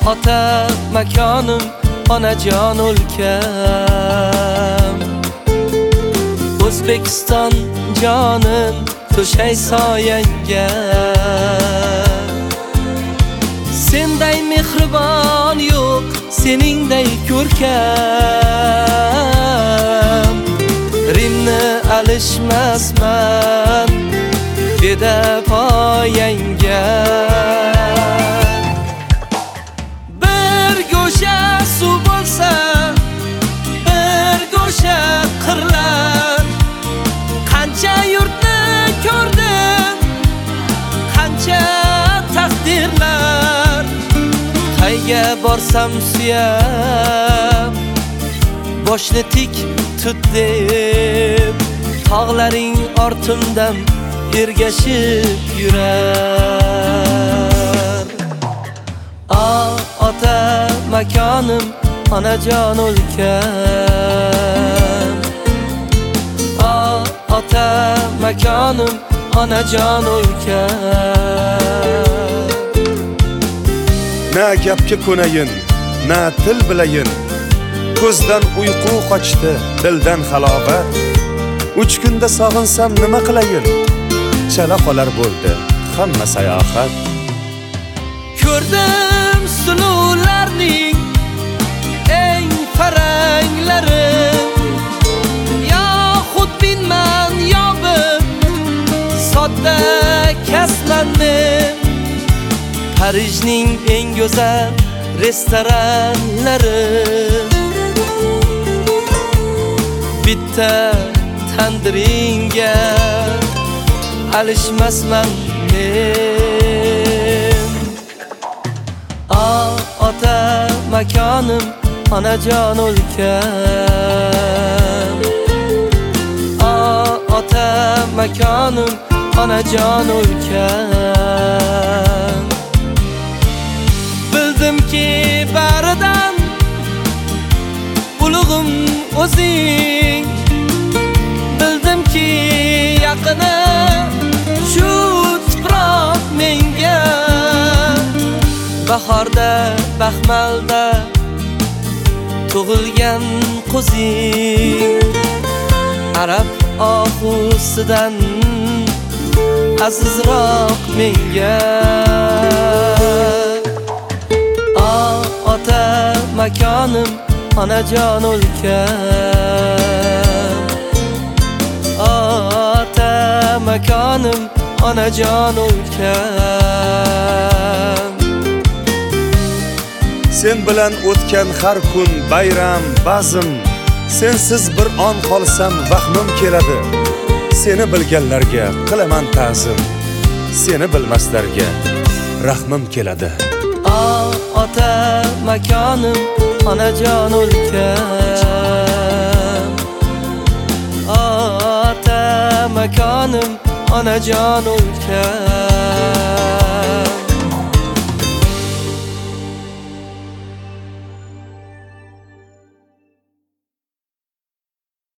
ota makonim, onajon o'lkam. O'zbekiston jonim, to'shay soyangga. Senday mehribon yo'q, seningday ko'rkam. Rimni alishmasman beda poyangga. Bir go'sha suv bo'lsa, bir go'sha qirlar. Qancha yurtni ko'rdim, qancha taqdirlar. Qayga borsam suyab, boshni tik tut deb, tog'laring ortimdan ergashib yurar. Ota makonim, onajon o'lkam. Ota makonim, onajon o'lkam. Na gapga ko'nayin, na til bilayin. Ko'zdan uyqu qochdi, dildan halovat. 3 kunda sog'insam nima qilayin? Chala qolar bo'ldi hamma sayohat. Ko'rdim sulularning eng faranglari. Ya xudbinman yobib, sodda kasman men. Parijning eng go'zal restoranlari. Bitta tandiringga alishmasman men. Ota makonim, onajon o'lkam. Ota makonim, onajon o'lkam. Bildimki baridan ulug'im o'zing. Bildimki yaqini shu tuproq menga. Bahorda baxmalda tug'ilgan qo'zing. Arab ohusidan azizroq menga. Ota makonim, onajon o'lkam. Ota makonim, onajon o'lkam. Sen bilan o'tgan har kun bayram, bazm. Sensiz bir on qolsam vahmim keladi. Seni bilganlarga qilaman ta'zim. Seni bilmaslarga rahmim keladi. Ota makonim, onajon o'lkam. Ota makonim, onajon o'lkam.